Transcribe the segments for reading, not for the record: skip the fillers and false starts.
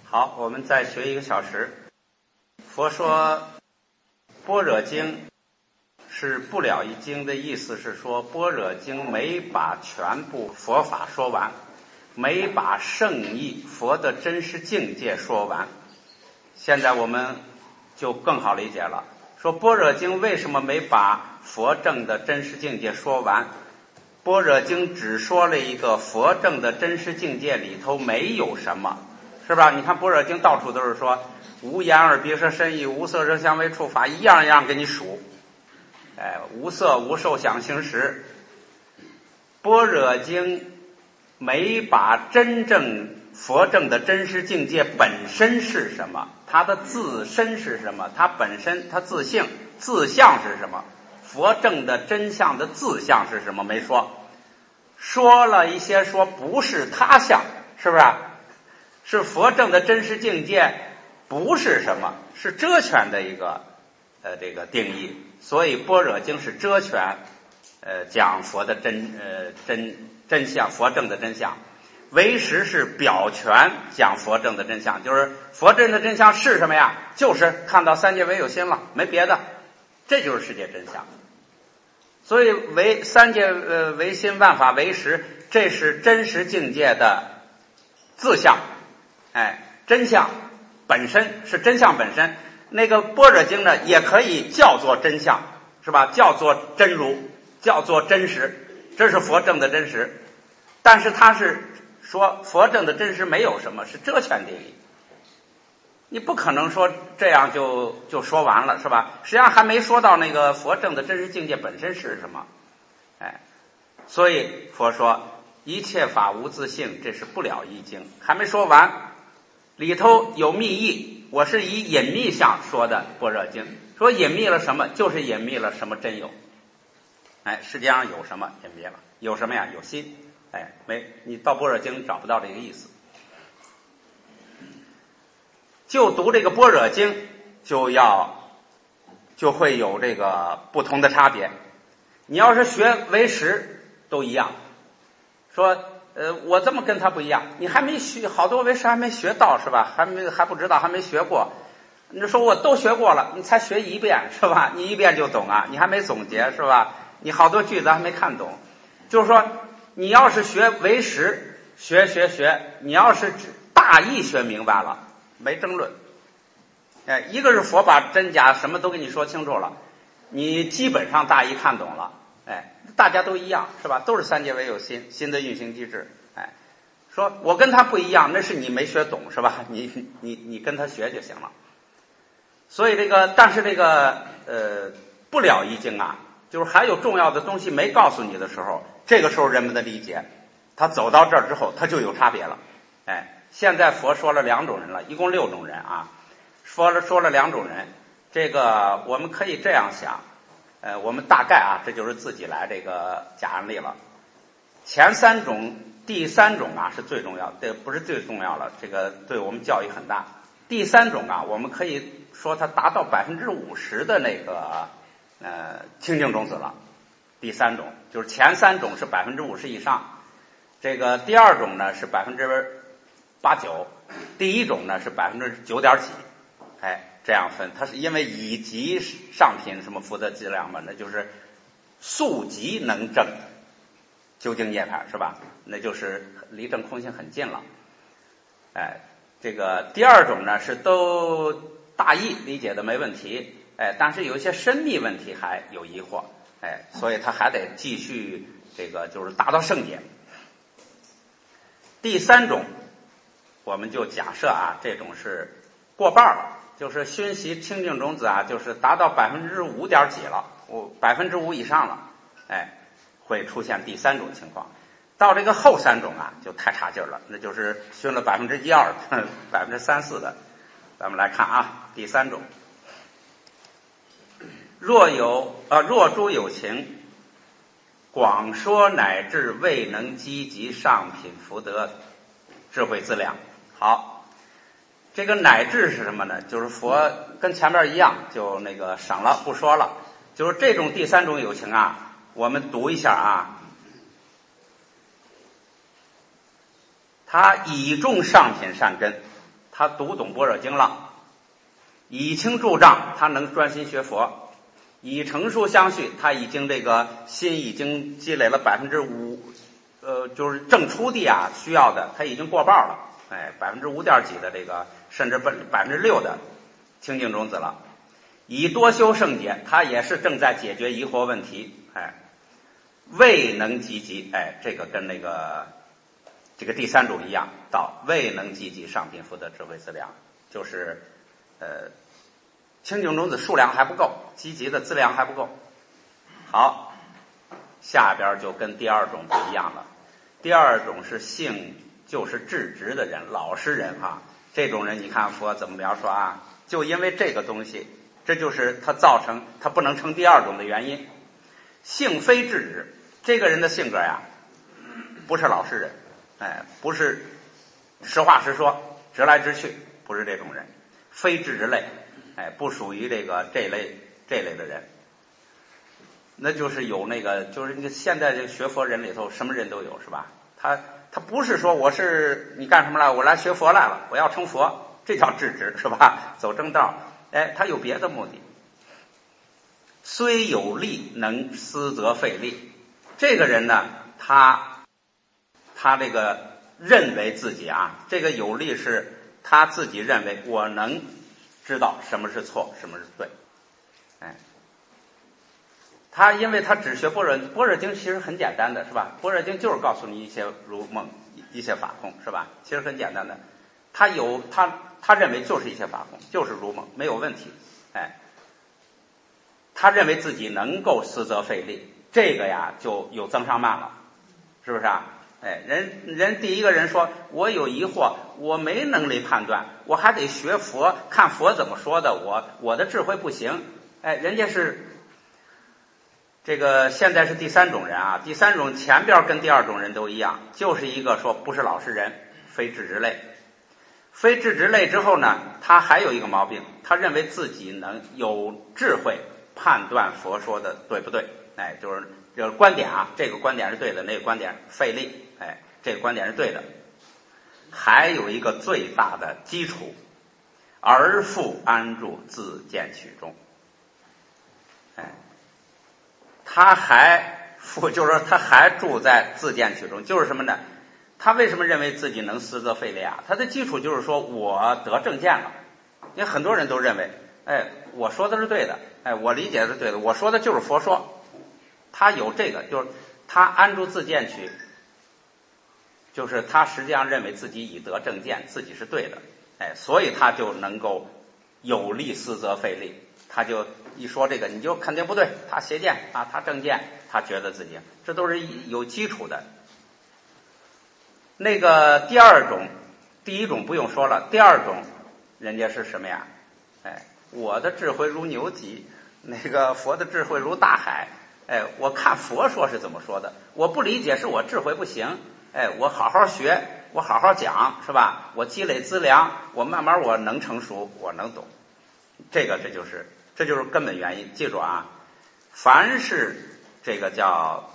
好，我们再学1个小时。佛说般若经是不了一经的意思是说，般若经没把全部佛法说完，没把圣义佛的真实境界说完。现在我们就更好理解了，说般若经为什么没把佛证的真实境界说完？般若经只说了一个佛证的真实境界里头没有什么，是吧？你看般若经到处都是说无眼耳鼻舌身意，无色声香味触法，一样一样给你数。无色无受想行识。般若经没把真正佛证的真实境界本身是什么，它的自身是什么，它本身它自性自相是什么，佛证的真相的自相是什么没说，说了一些说不是他相，是不是？是佛证的真实境界不是什么，是遮权的一个这个定义。所以般若经是遮权讲佛的真相，佛证的真相。唯识是表权讲佛证的真相，就是佛证的真相是什么呀？就是看到三界唯有心了，没别的，这就是世界真相。所以三界唯心，万法唯识，这是真实境界的自相。真相本身是真相本身。那个般若经呢，也可以叫做真相，是吧？叫做真如，叫做真实，这是佛证的真实。但是它是说佛证的真实没有什么，是遮权定义。你不可能说这样就说完了，是吧？实际上还没说到那个佛证的真实境界本身是什么。所以佛说一切法无自性，这是不了一经，还没说完，里头有密意。我是以隐秘相说的般若经，说隐秘了什么，就是隐秘了什么真有。世界上有什么隐秘了？有什么呀？有心。你到般若经找不到这个意思。就读这个般若经就会有这个不同的差别。你要是学唯识都一样，说我这么跟他不一样，你还没学，好多唯识还没学到，是吧？还不知道，还没学过。你说我都学过了，你才学一遍，是吧？你一遍就懂啊，你还没总结，是吧？你好多句子还没看懂。就是说你要是学唯识，学，你要是大意学明白了，没争论。一个是佛把真假什么都给你说清楚了，你基本上大意看懂了。大家都一样，是吧？都是三界唯有心，心的运行机制。说我跟他不一样，那是你没学懂，是吧？你跟他学就行了。所以但是不了一经啊，就是还有重要的东西没告诉你的时候，这个时候人们的理解，他走到这儿之后，他就有差别了。现在佛说了2种人了，一共6种人啊，说了2种人。这个我们可以这样想，我们大概啊，这就是自己来这个假案例了。前3种，第3种啊是最重要的，不是最重要了，这个对我们教育很大。第3种啊，我们可以说它达到50%的那个清净种子了。第3种就是前3种是50%以上，这个第2种呢是8-9%，第1种呢是9点几。这样分，它是因为以级上品什么福德计量嘛，那就是速级能证究竟涅槃，是吧？那就是离证空性很近了。这个第2种呢是都大意理解的没问题，但是有一些深密问题还有疑惑，所以他还得继续这个就是达到圣解。第3种我们就假设啊，这种是过半了，就是熏习清净种子啊，就是达到5点几了，5%以上了，会出现第3种情况。到这个后3种啊，就太差劲了，那就是熏了1%-2%、3-4%的。咱们来看啊，第3种，若诸有情，广说乃至未能积集上品福德智慧资粮。好。这个乃至是什么呢？就是佛跟前面一样，就那个省了不说了。就是这种第3种有情啊，我们读一下啊。他倚重上品善根， 他读懂般若经了，以清助障，他能专心学佛，以成数相续，他已经这个心已经积累了5%，就是正初地啊需要的，他已经过半了，5%点几的这个，甚至6%的清净种子了。以多修圣解，他也是正在解决疑惑问题，未能积极，这个跟这个第三种一样，到未能积极上品福德智慧资粮，就是清净种子数量还不够，积极的资粮还不够。好，下边就跟第二种不一样了。第二种是性就是质直的人，老实人啊，这种人你看佛怎么描述啊？就因为这个东西，这就是他造成他不能成第二种的原因。性非质直，这个人的性格呀，不是老实人，不是实话实说，直来直去，不是这种人，非质直类，不属于这类的人。那就是有就是现在这学佛人里头什么人都有，是吧？他不是说你干什么来？我来学佛来了，我要成佛，这叫质直，是吧？走正道，他有别的目的。虽有力，能思则费力。这个人呢，他这个认为自己这个有力是他自己认为我能知道什么是错，什么是对，他因为他只学般若经，其实很简单的，是吧？般若经就是告诉你一些如梦，一些法空，是吧？其实很简单的，他认为就是一些法空，就是如梦，没有问题，他认为自己能够思则费力，这个呀就有增上慢了，是不是啊？人第一个人说我有疑惑，我没能力判断，我还得学佛，看佛怎么说的，我的智慧不行，人家是这个现在是第三种人啊，第三种前边跟第二种人都一样，就是一个说不是老实人，非质直类。非质直类之后呢，他还有一个毛病，他认为自己能有智慧判断佛说的对不对，就是观点这个观点是对的，那个观点费力，这个观点是对的。还有一个最大的基础，而复安住自见取中，就是说他还住在自见取中，就是什么呢？他为什么认为自己能思则费力他的基础就是说我得正见了。因为很多人都认为我说的是对的，我理解的是对的，我说的就是佛说。他有这个，就是他安住自见取，就是他实际上认为自己已得正见，自己是对的，所以他就能够有力思则费力。他就一说这个你就肯定不对，他邪见他正见，他觉得自己这都是有基础的。那个第二种，第一种不用说了，第二种人家是什么呀？我的智慧如牛脊，那个佛的智慧如大海，我看佛说是怎么说的，我不理解是我智慧不行，我好好学，我好好讲，是吧？我积累资粮，我慢慢我能成熟，我能懂。这就是根本原因。记住凡是这个叫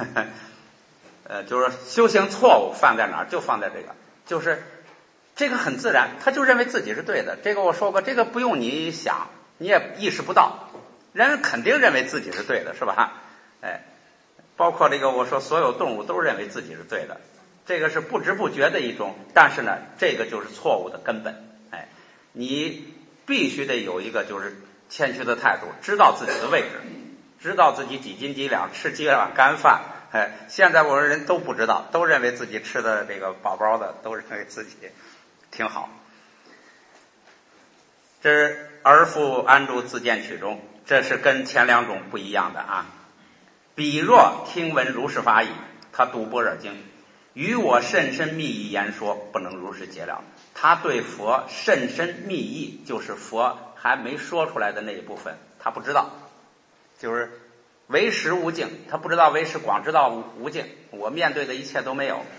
就是修行错误犯在哪儿，就放在这个，就是这个很自然，他就认为自己是对的。这个我说过，这个不用你想，你也意识不到，人肯定认为自己是对的，是吧？包括这个我说所有动物都认为自己是对的，这个是不知不觉的一种，但是呢，这个就是错误的根本。你必须得有一个就是谦虚的态度，知道自己的位置，知道自己几斤几两，吃几碗干饭。现在我们人都不知道，都认为自己吃的这个饱饱的，都认为自己挺好。这是而复安住自见取中，这是跟前两种不一样的彼若听闻如是法已，他读般若经，与我甚深密意言说，不能如实解了。他对佛甚深密意，就是佛还没说出来的那一部分，他不知道，就是唯识无境，他不知道唯识，光知道无境，我面对的一切都没有，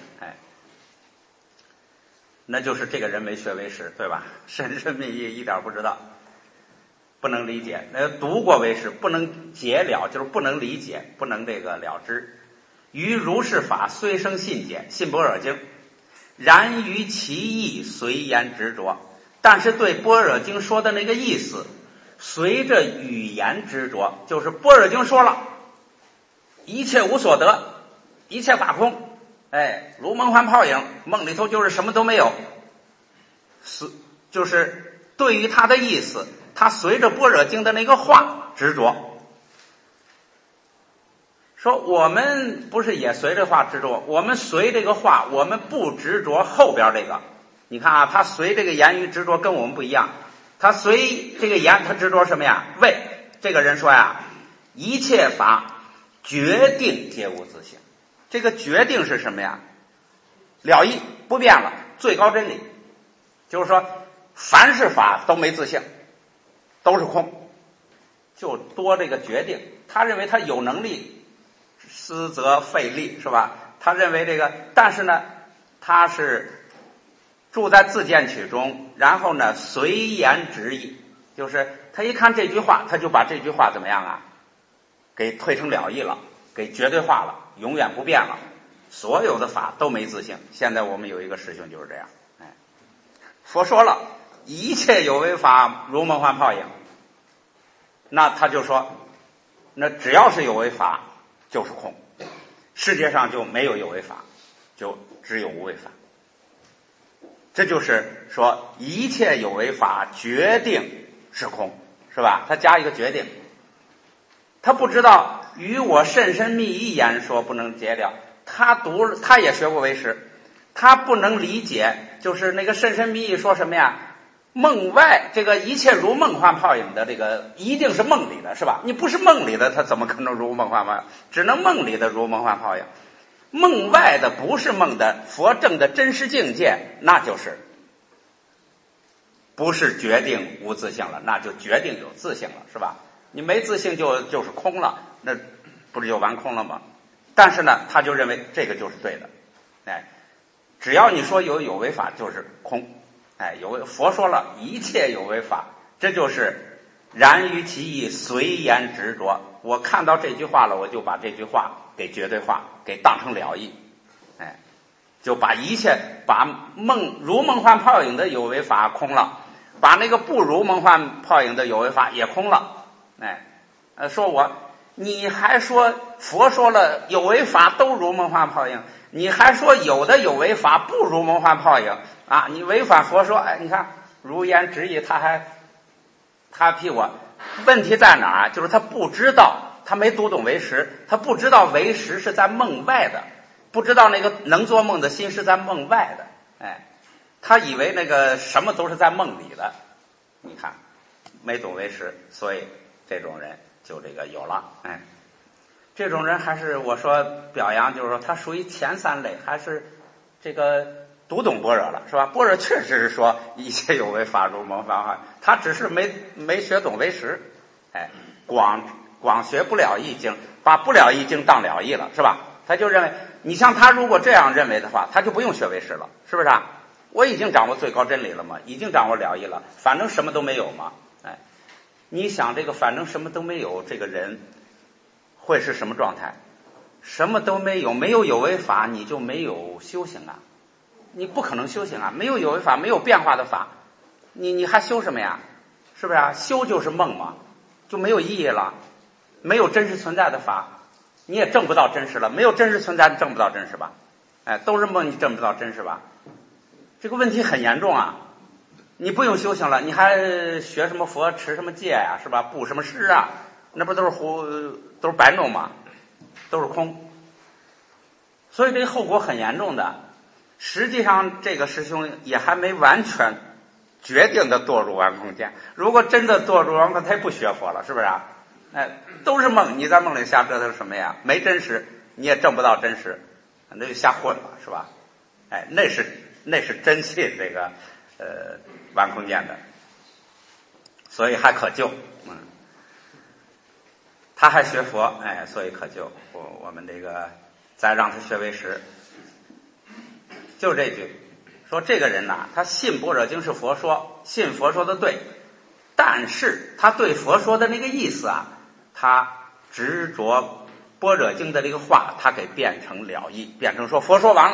那就是这个人没学唯识，对吧？深深密意一点不知道，不能理解。读过唯识不能解了，就是不能理解，不能这个了知。于如是法虽生信解，信般若经， 然于其意随言执着，但是对般若经说的那个意思随着语言执着，就是般若经说了一切无所得，一切法空，如梦幻泡影，梦里头就是什么都没有，就是对于他的意思，他随着般若经的那个话执着。说我们不是也随着话执着，我们随这个话，我们不执着后边这个。你看啊，他随这个言语执着跟我们不一样，他随这个言，他执着什么呀？为这个人说呀，一切法决定皆无自性。这个决定是什么呀？了义不变了，最高真理，就是说凡是法都没自性，都是空，就多这个决定。他认为他有能力思则费力，是吧？他认为这个，但是呢，他是住在自见取中，然后呢随言直译，就是他一看这句话，他就把这句话怎么样啊，给推成了义了，给绝对化了，永远不变了，所有的法都没自性。现在我们有一个师兄就是这样，佛说了一切有为法如梦幻泡影，那他就说，那只要是有为法就是空，世界上就没有有为法，就只有无为法。这就是说一切有为法决定是空，是吧？他加一个决定，他不知道与我甚深密一言说不能解了。他也学过唯识，他不能理解，就是那个甚深密意说什么呀？梦外这个一切如梦幻泡影的，这个一定是梦里的，是吧？你不是梦里的，他怎么可能如梦幻泡影？只能梦里的如梦幻泡影。梦外的不是梦的佛正的真实境界，那就是不是决定无自性了，那就决定有自性了，是吧？你没自性就是空了，那不是就完空了吗？但是呢，他就认为这个就是对的，只要你说有为法就是空，佛说了一切有为法，这就是然于其意随言执着。我看到这句话了，我就把这句话给绝对化，给当成了义，就把一切把如梦幻泡影的有为法空了，把那个不如梦幻泡影的有为法也空了，你还说佛说了有为法都如梦幻泡影，你还说有的有为法不如梦幻泡影啊？你违反佛说，你看如言直译，他批我。问题在哪儿？就是他不知道，他没读懂唯识，他不知道唯识是在梦外的，不知道那个能做梦的心是在梦外的，他以为那个什么都是在梦里的。你看没懂唯识，所以这种人就这个有了，这种人还是我说表扬，就是说他属于前三类，还是这个读懂般若了，是吧？般若确实是说一切有为法如梦幻，他只是没学懂唯识，光学不了义经，把不了义经当了义了，是吧？他就认为，你像他如果这样认为的话，他就不用学唯识了，是不是啊？我已经掌握最高真理了嘛，已经掌握了义了，反正什么都没有嘛，你想这个反正什么都没有，这个人会是什么状态？什么都没有，没有有为法，你就没有修行啊，你不可能修行啊，没有有为法，没有变化的法，你还修什么呀？是不是啊？修就是梦嘛，就没有意义了，没有真实存在的法，你也证不到真实了，没有真实存在，证不到真实吧？都是梦，你证不到真实吧？这个问题很严重啊！你不用修行了，你还学什么佛，持什么戒呀，是吧？布什么施啊？那不都是白弄吗？都是空。所以这个后果很严重的。实际上这个师兄也还没完全决定的堕入完空见。如果真的堕入完空，他也不学佛了，是不是啊？都是梦，你在梦里瞎折腾什么呀？没真实，你也证不到真实，那就瞎混了，是吧？那是真信这个完空见的，所以还可救。他还学佛，所以可救。我们这个再让他学唯识，就这句说这个人呐，他信般若经是佛说，信佛说的对，但是他对佛说的那个意思啊，他执着般若经的这个话，他给变成了义，变成说佛说完了，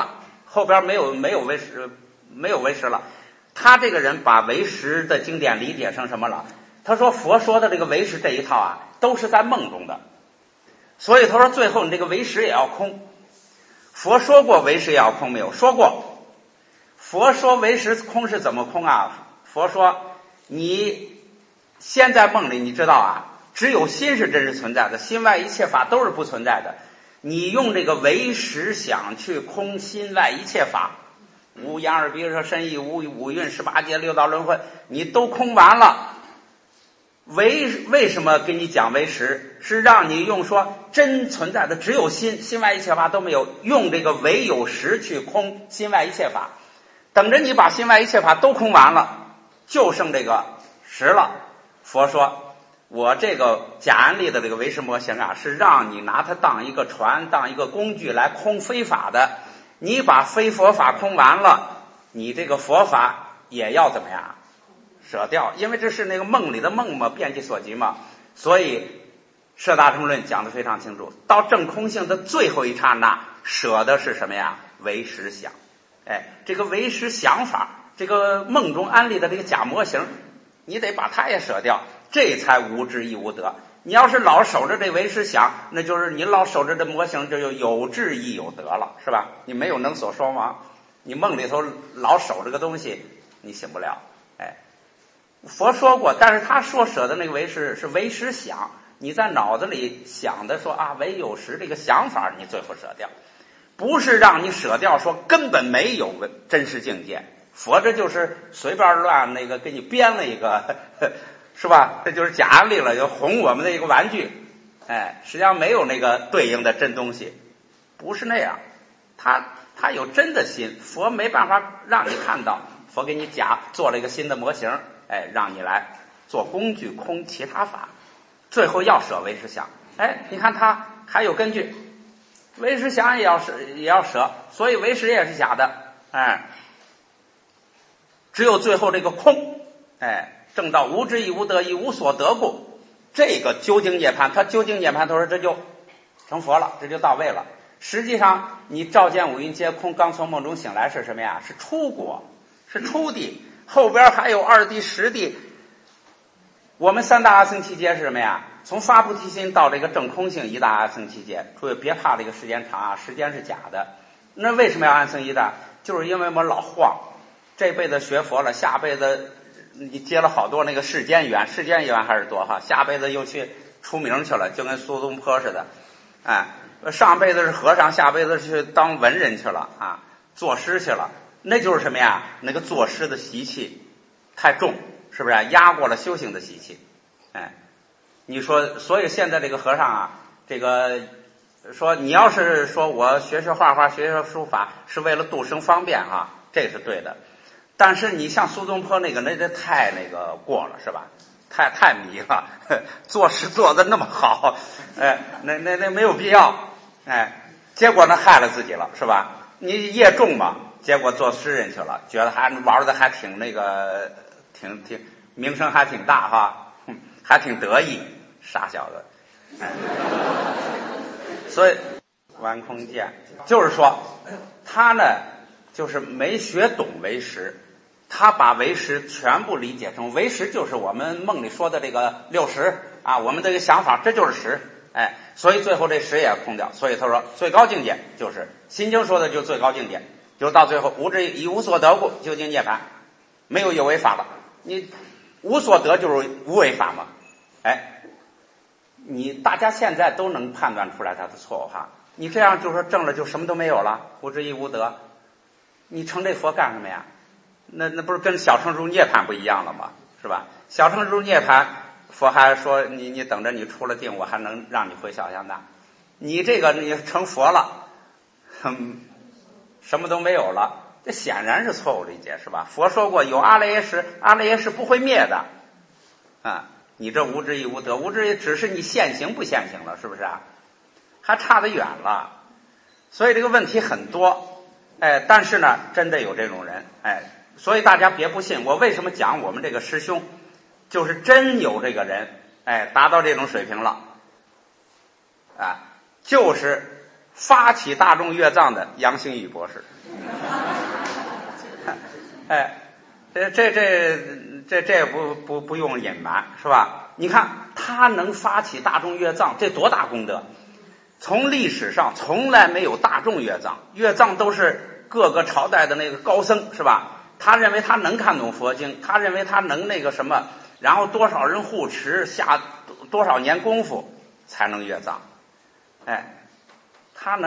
后边没有唯识了。他这个人把唯识的经典理解成什么了？他说佛说的这个唯识这一套啊，都是在梦中的，所以他说最后你这个唯识也要空。佛说过唯识也要空没有？说过。佛说唯识空是怎么空啊？佛说你先在梦里，你知道啊，只有心是真实存在的，心外一切法都是不存在的。你用这个唯识想去空心外一切法，无眼耳鼻舌身意，无五蕴18界六道轮回，你都空完了。为什么给你讲唯识？是让你用说真存在的只有心，心外一切法都没有，用这个唯有识去空心外一切法。等着你把心外一切法都空完了，就剩这个识了。佛说我这个假安利的这个唯识模型啊，是让你拿它当一个船，当一个工具来空非法的。你把非佛法空完了，你这个佛法也要怎么样舍掉？因为这是那个梦里的梦嘛，遍计所及嘛。所以摄大乘论讲得非常清楚，到证空性的最后一刹那，舍的是什么呀？唯识想。这个唯识想法，这个梦中安利的这个假模型，你得把它也舍掉，这才无智亦无得。你要是老守着这唯识想，那就是你老守着这模型，这就有智亦有得了，是吧？你没有能所双亡，你梦里头老守这个东西，你醒不了。佛说过，但是他说舍的那个唯识是唯识想，你在脑子里想的说啊唯有识这个想法，你最后舍掉，不是让你舍掉说根本没有真实境界。佛这就是随便乱那个给你编了一个，是吧？这就是假安利了，就哄我们的一个玩具。实际上没有那个对应的真东西，不是那样。他有真的心，佛没办法让你看到，佛给你假做了一个新的模型，让你来做工具空其他法，最后要舍唯识想。你看他还有根据，唯识想也要舍，所以唯识也是假的。只有最后这个空，正到无智亦无得，亦无所得故，这个究竟涅槃，他究竟涅槃，他说这就成佛了，这就到位了。实际上你照见五蕴皆空，刚从梦中醒来是什么呀？是出国，是初地，后边还有二地十地。我们三大阿僧祇劫是什么呀？从发菩提心到这个正空性一大阿僧祇劫。诸位别怕这个时间长啊，时间是假的。那为什么要阿僧一大？就是因为我们老晃，这辈子学佛了，下辈子你接了好多那个世间缘，世间缘还是多哈，下辈子又去出名去了，就跟苏东坡似的。上辈子是和尚，下辈子去当文人去了啊，作诗去了。那就是什么呀？那个作诗的习气太重，是不是压过了修行的习气？你说，所以现在这个和尚啊，这个说你要是说我学画画，学书法是为了度生方便哈，这是对的。但是你像苏东坡那个，那太那个过了，是吧？太迷了，作诗做的那么好，那没有必要。结果呢害了自己了，是吧？你业重嘛，结果做诗人去了，觉得还玩的还挺那个，挺名声还挺大哈，还挺得意，傻小子。所以玩空见就是说，他呢就是没学懂唯识，他把唯识全部理解成唯识就是我们梦里说的这个六识啊，我们这个想法这就是识。所以最后这识也空掉。所以他说最高境界就是心经说的，就是最高境界，就到最后无智亦无所得故，究竟涅槃，没有有为法了。你无所得就是无为法嘛。你大家现在都能判断出来他的错误哈。你这样就说证了就什么都没有了，无智亦无得，你成这佛干什么呀？那不是跟小乘入涅槃不一样了吗？是吧？小乘入涅槃，佛还说你等着，你出了定，我还能让你回小相大。你这个你成佛了，什么都没有了，这显然是错误理解，是吧？佛说过有阿赖耶识，阿赖耶识不会灭的你这无智亦无得，无智只是你现行不现行了，是不是啊？还差得远了。所以这个问题很多，但是呢真的有这种人，所以大家别不信。我为什么讲我们这个师兄就是真有这个人，达到这种水平了就是发起大众阅藏的杨兴宇博士。哎，这不用隐瞒，是吧？你看他能发起大众阅藏，这多大功德！从历史上从来没有大众阅藏，阅藏都是各个朝代的那个高僧，是吧？他认为他能看懂佛经，他认为他能那个什么，然后多少人护持，下多少年功夫才能阅藏。哎，他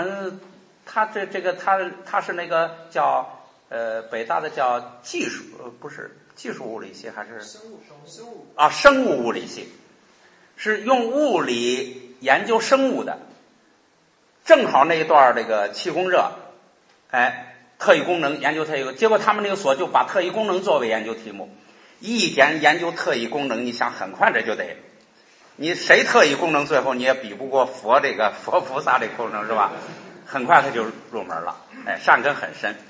是那个叫北大的叫技术不是技术物理系还是生物物理系，是用物理研究生物的。正好那一段这个气功热，哎，特异功能研究特异，结果他们那个所就把特异功能作为研究题目。一点研究特异功能，你想很快这就得，你谁特异功能最后你也比不过佛菩萨这功能，是吧？很快他就入门了，哎，善根很深。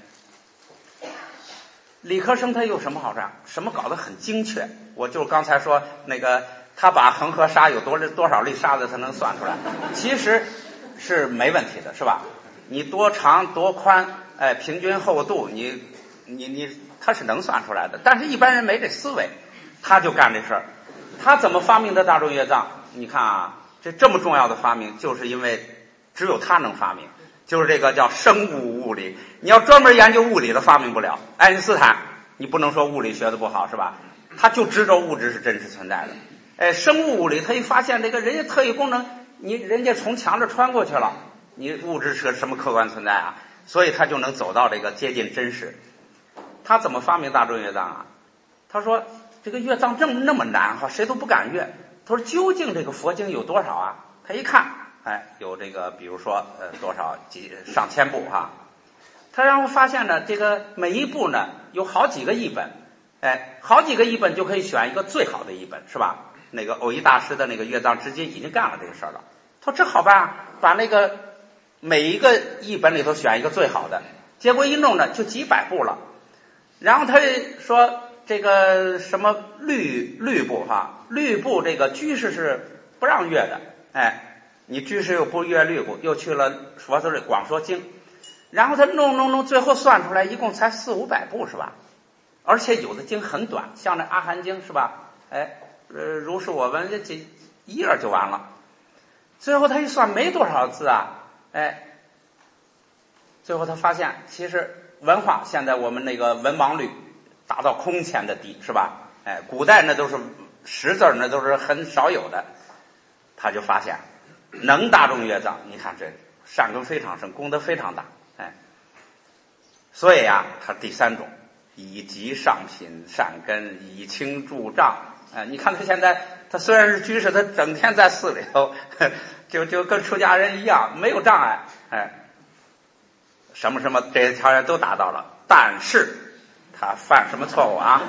理科生他有什么好处？什么搞得很精确？我就刚才说那个，他把恒河沙有多少粒沙子他能算出来，其实是没问题的，是吧？你多长多宽，哎，平均厚度，你他是能算出来的。但是一般人没这思维，他就干这事儿。他怎么发明的大众阅藏？你看啊，这么重要的发明，就是因为只有他能发明，就是这个叫生物物理。你要专门研究物理的发明不了。爱因斯坦，你不能说物理学的不好，是吧？他就知道物质是真实存在的。哎，生物物理他一发现这个人家特异功能，人家从墙这穿过去了，你物质是什么客观存在啊？所以他就能走到这个接近真实。他怎么发明大众阅藏啊？他说这个阅藏那么难哈，谁都不敢阅。他说究竟这个佛经有多少啊？他一看，哎，有这个比如说多少上千部哈。他然后发现呢，这个每一部呢有好几个译本，哎，好几个译本就可以选一个最好的译本，是吧？那个藕益大师的那个阅藏之经已经干了这个事儿了。他说这好办，把那个每一个译本里头选一个最好的，结果一弄呢就几百部了。然后他说这个什么律部哈，律部这个居士是不让阅的，哎，你居士又不阅律部，又去了佛说广说经，然后他弄，最后算出来一共才400-500部，是吧？而且有的经很短，像那阿含经，是吧？哎，如是我闻这一页就完了。最后他一算没多少字啊，哎，最后他发现其实文化现在我们那个文盲率达到空前的低，是吧？哎，古代那都是识字那都是很少有的。他就发现能大众阅藏，你看这善根非常深，功德非常大，哎，所以啊，他第三种以极上品善根，以轻助障。哎，你看他现在，他虽然是居士，他整天在寺里头，就跟出家人一样，没有障碍，哎，什么这些条件都达到了，但是他犯什么错误啊？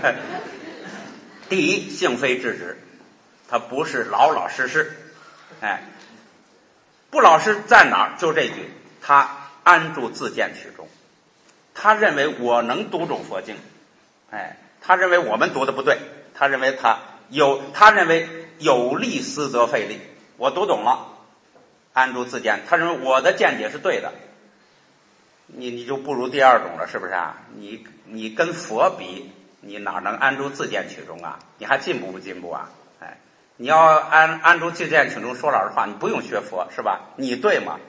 第一，性非智直，他不是老老实实，哎，不老实在哪儿？就这句，他安住自见取中，他认为我能读懂佛经，哎，他认为我们读的不对，他认为有利思则费力，我读懂了，安住自见，他认为我的见解是对的，你就不如第二种了，是不是啊？你跟佛比，你哪能安住自见取中啊？你还进步不进步啊？哎，你要安住自见取中，说老实话，你不用学佛，是吧？你对吗？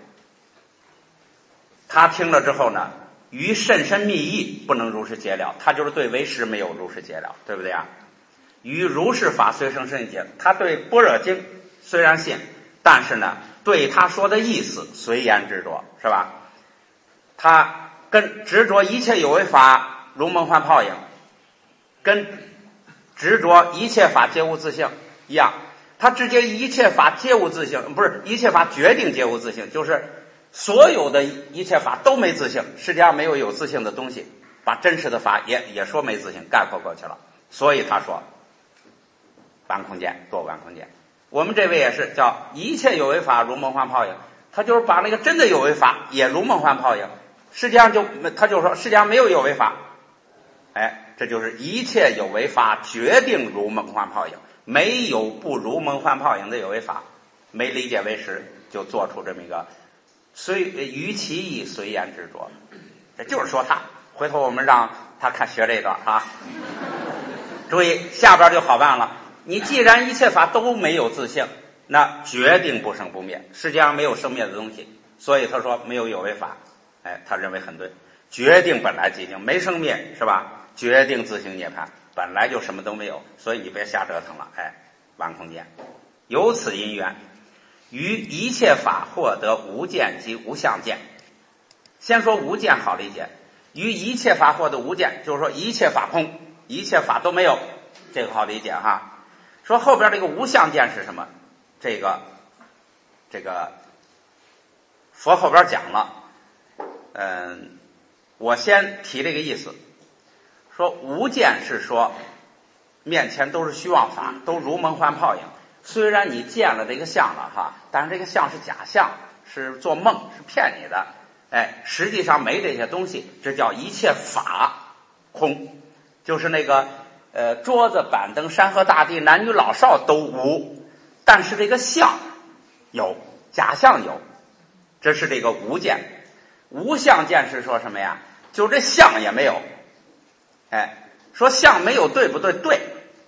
他听了之后呢，于甚深密意不能如实解了，他就是对为实没有如实解了，对不对啊？于如是法虽生深解，他对般若经虽然信，但是呢，对他说的意思随言执着，是吧？他跟执着一切有为法如梦幻泡影，跟执着一切法皆无自性一样，他直接一切法皆无自性，不是一切法决定皆无自性，就是所有的一切法都没自性，世界上没有自性的东西，把真实的法也说没自性概括过去了。所以他说玩空间，多玩空间。我们这位也是叫一切有为法如梦幻泡影，他就是把那个真的有为法也如梦幻泡影，世界上他就说世界上没有有为法，哎，这就是一切有为法决定如梦幻泡影，没有不如梦幻泡影的有为法，没理解为实，就做出这么一个于其意随言执着，这就是说他。回头我们让他看学这段啊，注意下边就好办了。你既然一切法都没有自性，那决定不生不灭，世界上没有生灭的东西，所以他说没有有为法。他认为很对，决定本来即性，没生灭是吧？决定自性涅槃，本来就什么都没有，所以你别瞎折腾了。完空见，由此因缘，于一切法获得无见及无相见。先说无见好理解，于一切法获得无见，就是说一切法空，一切法都没有，这个好理解哈。说后边这个无相见是什么？这个佛后边讲了，我先提这个意思，说无见是说面前都是虚妄法，都如梦幻泡影。虽然你见了这个相了哈，但是这个相是假象，是做梦，是骗你的。实际上没这些东西，这叫一切法空。就是那个桌子、板凳、山河大地、男女老少都无，但是这个相有，假象有，这是这个无见。无相见是说什么呀？就这相也没有。说相没有对不对？对。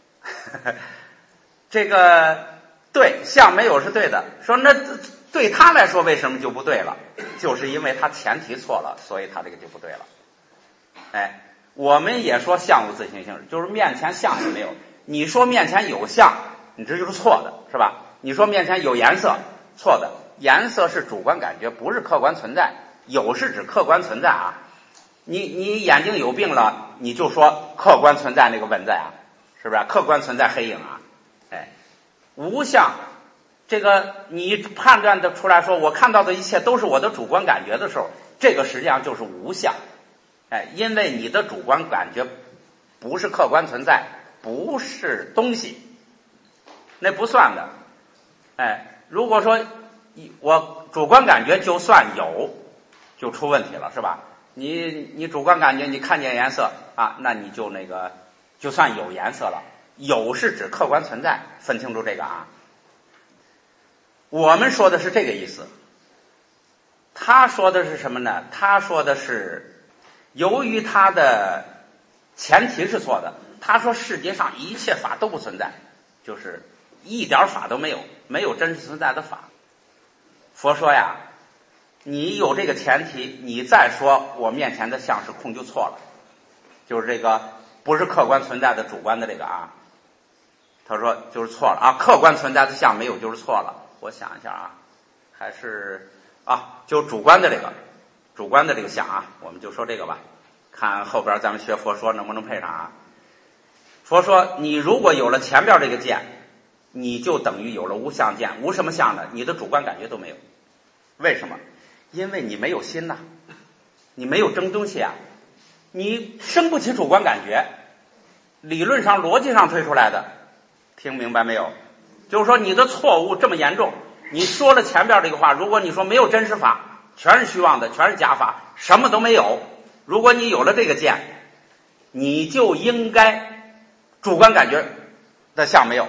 这个对，相没有是对的。说那对他来说为什么就不对了？就是因为他前提错了，所以他这个就不对了。我们也说相无自性性，就是面前相也没有。你说面前有相，你这就是错的，是吧？你说面前有颜色，错的。颜色是主观感觉，不是客观存在。有是指客观存在啊。你眼睛有病了，你就说客观存在那个蚊子呀，是不是？客观存在黑影啊。无相，这个你判断的出来说，我看到的一切都是我的主观感觉的时候，这个实际上就是无相。因为你的主观感觉不是客观存在，不是东西，那不算的。如果说我主观感觉就算有，就出问题了，是吧？你主观感觉你看见颜色啊，那你就就算有颜色了。有是指客观存在，分清楚这个啊。我们说的是这个意思，他说的是什么呢？他说的是由于他的前提是错的，他说世界上一切法都不存在，就是一点法都没有，没有真实存在的法。佛说呀，你有这个前提，你再说我面前的相是空就错了，就是这个不是客观存在的主观的这个啊。他说就是错了啊，客观存在的相没有就是错了。我想一下啊，还是就主观的这个相啊，我们就说这个吧，看后边咱们学佛说能不能配上啊。佛说你如果有了前边这个见，你就等于有了无相见。无什么相呢？你的主观感觉都没有。为什么？因为你没有心呐，你没有争东西啊，你生不起主观感觉，理论上逻辑上推出来的。听明白没有？就是说你的错误这么严重，你说了前边这个话，如果你说没有真实法，全是虚妄的，全是假法，什么都没有，如果你有了这个见，你就应该主观感觉的相没有。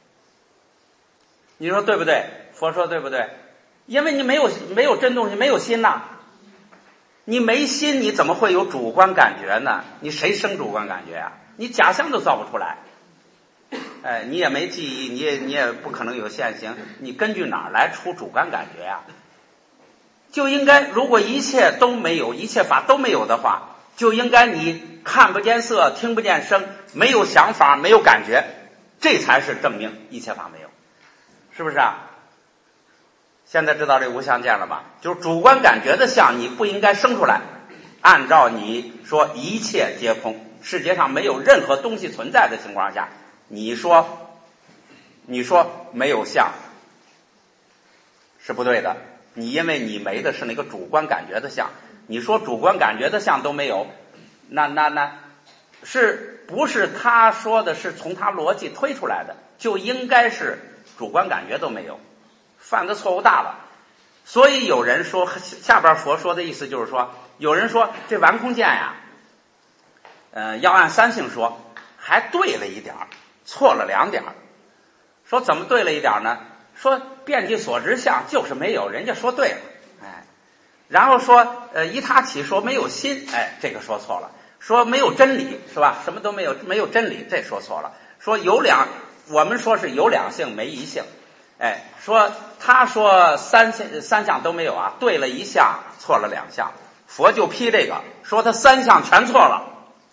你说对不对？佛说对不对？因为你没有真东西，没有心呐。你没心，你怎么会有主观感觉呢？你谁生主观感觉啊？你假象都造不出来。你也没记忆，你也不可能有现行，你根据哪儿来出主观感觉呀？就应该，如果一切都没有，一切法都没有的话，就应该你看不见色，听不见声，没有想法，没有感觉，这才是证明一切法没有，是不是啊？现在知道这无相见了吧？就是主观感觉的相，你不应该生出来。按照你说一切皆空，世界上没有任何东西存在的情况下，你说没有相是不对的。你因为你没的是那个主观感觉的相，你说主观感觉的相都没有，那是不是他说的是从他逻辑推出来的，就应该是主观感觉都没有，犯的错误大了。所以有人说，下边佛说的意思就是说，有人说这完空见呀，要按三性说，还对了一点，错了2点。说怎么对了一点呢？说遍计所知相就是没有，人家说对了。 然后说依他起说没有心，哎，这个说错了。说没有真理是吧？什么都没有，没有真理，这说错了。说我们说是有两性没一性，哎，说他说三项都没有啊，对了一项，错了两项。佛就批这个，说他三项全错了。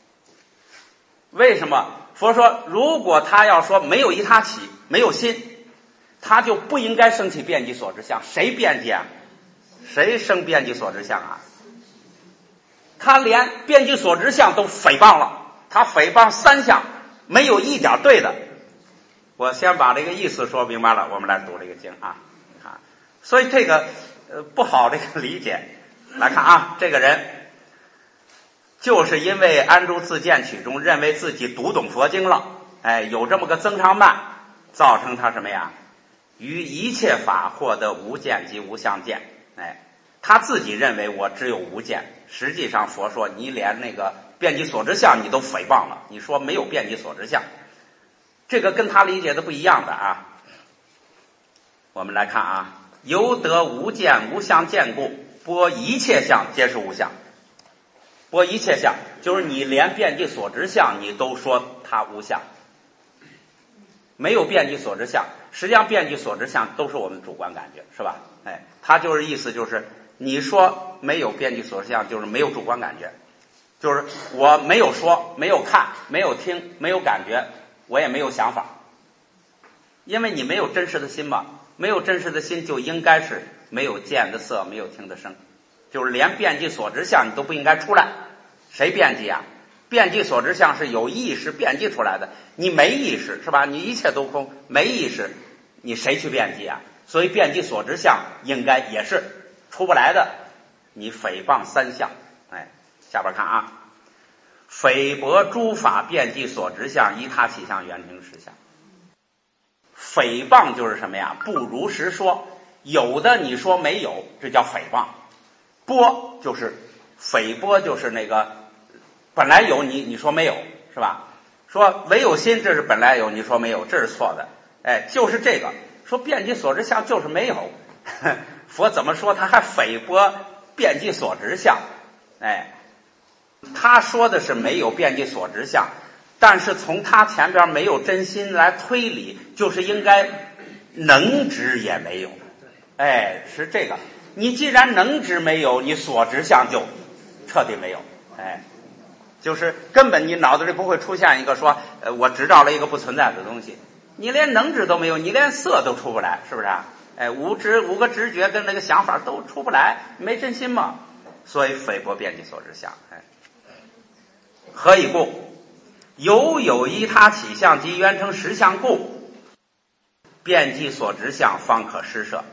为什么？佛说，如果他要说没有依他起，没有心，他就不应该生起遍计所知相。谁遍计啊？谁生遍计所知相啊？他连遍计所知相都诽谤了，他诽谤三项，没有一点对的。我先把这个意思说明白了，我们来读这个经啊。所以这个不好这个理解。来看啊，这个人就是因为安住自见取中，认为自己读懂佛经了，哎，有这么个增长慢，造成他什么呀？于一切法获得无见及无相见，哎，他自己认为我只有无见，实际上佛说你连那个遍计所知相你都诽谤了，你说没有遍计所知相，这个跟他理解的不一样的啊。我们来看啊，由得无见无相见故，拨一切相皆是无相。拨一切相就是你连遍计所知相你都说它无相，没有遍计所知相。实际上遍计所知相都是我们主观感觉，是吧？哎，他就是意思就是你说没有遍计所知相就是没有主观感觉，就是我没有说，没有看，没有听，没有感觉，我也没有想法，因为你没有真实的心嘛，没有真实的心就应该是没有见的色，没有听的声，就是连遍计所知相你都不应该出来。谁遍计啊？遍计所知相是有意识遍计出来的，你没意识是吧？你一切都空，没意识，你谁去遍计啊？所以遍计所知相应该也是出不来的，你诽谤三相。哎，下边看啊，诽谤诸法遍计所知相，依他起相缘成实相。诽谤就是什么呀？不如实说，有的你说没有，这叫诽谤。播就是诽谤，就是那个本来有你说没有是吧？说唯有心，这是本来有，你说没有，这是错的。哎，就是这个说遍计所知相就是没有，佛怎么说他还诽谤遍计所知相？哎，他说的是没有遍计所知相，但是从他前边没有真心来推理，就是应该能知也没有。哎，是这个。你既然能知没有，你所知相就彻底没有。哎，就是根本你脑子里不会出现一个说我知道了一个不存在的东西，你连能知都没有，你连色都出不来，是不是啊？哎，五个直觉跟那个想法都出不来，没真心嘛。所以诽谤遍计所知相。哎，何以故？犹有依他起相及缘成实相故，遍计所知相方可施设。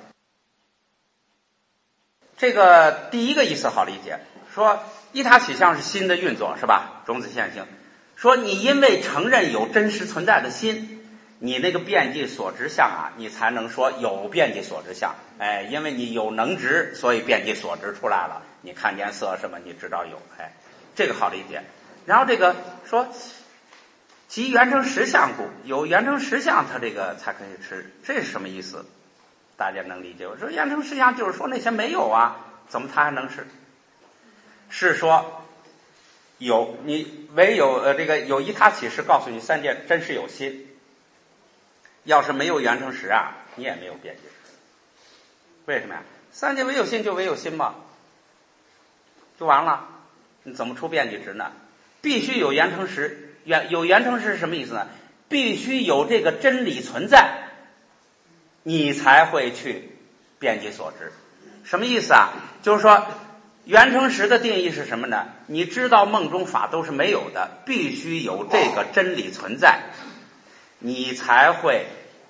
这个第一个意思好理解，说依他起相是心的运作是吧？种子现行。说你因为承认有真实存在的心，你那个遍计所知相啊，你才能说有遍计所知相。哎，因为你有能知，所以遍计所知出来了。你看见色什么，你知道有。哎，这个好理解。然后这个说即缘成实相故，有缘成实相，它这个才可以吃，这是什么意思？大家能理解？我说缘成实相就是说那些没有啊，怎么它还能是？是说有你唯有这个有依他起是告诉你三界真实有心，要是没有缘成实啊，你也没有遍计实。为什么呀？三界唯有心就唯有心嘛，就完了，你怎么出遍计实呢？必须有缘成实，有缘成实是什么意思呢？必须有这个真理存在，你才会去遍计所知。什么意思啊？就是说缘成实的定义是什么呢？你知道梦中法都是没有的，必须有这个真理存在，你才会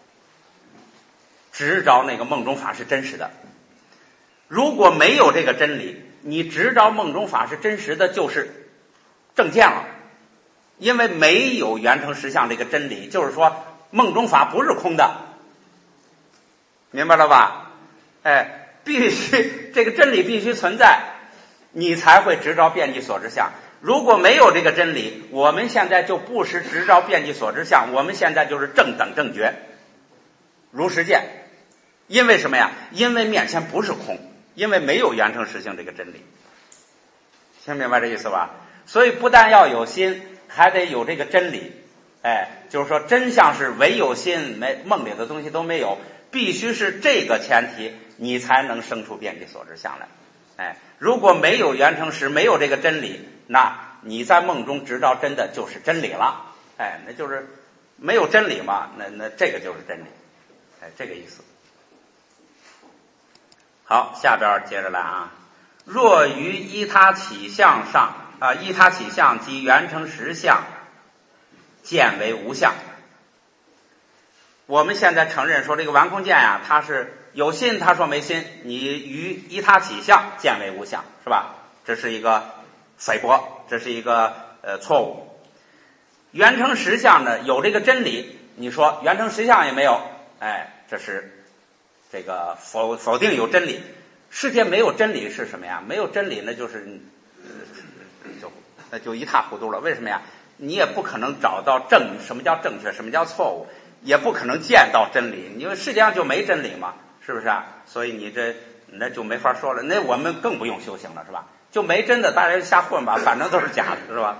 知着那个梦中法是真实的。如果没有这个真理，你知着梦中法是真实的就是正见了，因为没有缘成实相这个真理，就是说梦中法不是空的，明白了吧？哎，必须这个真理必须存在，你才会知着遍计所知相。如果没有这个真理，我们现在就不是知着遍计所知相，我们现在就是正等正觉如实见。因为什么呀？因为面前不是空， 因为没有缘成实性这个真理。听明白这意思吧？所以不但要有心，还得有这个真理。就是说真相是唯有心，梦里的东西都没有，必须是这个前提，你才能生出遍计所知相来。如果没有缘成实，没有这个真理，那你在梦中知道真的就是真理了。那就是没有真理嘛，那这个就是真理。这个意思。好，下边接着来啊。若于依他起相上依他起相及缘成实相见为无相。我们现在承认说这个顽空见呀，它是有心，他说没心，你于依他起相见为无相，是吧？这是一个诽谤，这是一个错误。缘成实相呢，有这个真理，你说缘成实相也没有，这是这个否定有真理。世界没有真理是什么呀？没有真理，那就是那就一塌糊涂了。为什么呀？你也不可能找到什么叫正确，什么叫错误，也不可能见到真理，因为世界上就没真理嘛，是不是啊？所以你那就没法说了。那我们更不用修行了，是吧？就没真的，大家瞎混吧，反正都是假的，是吧？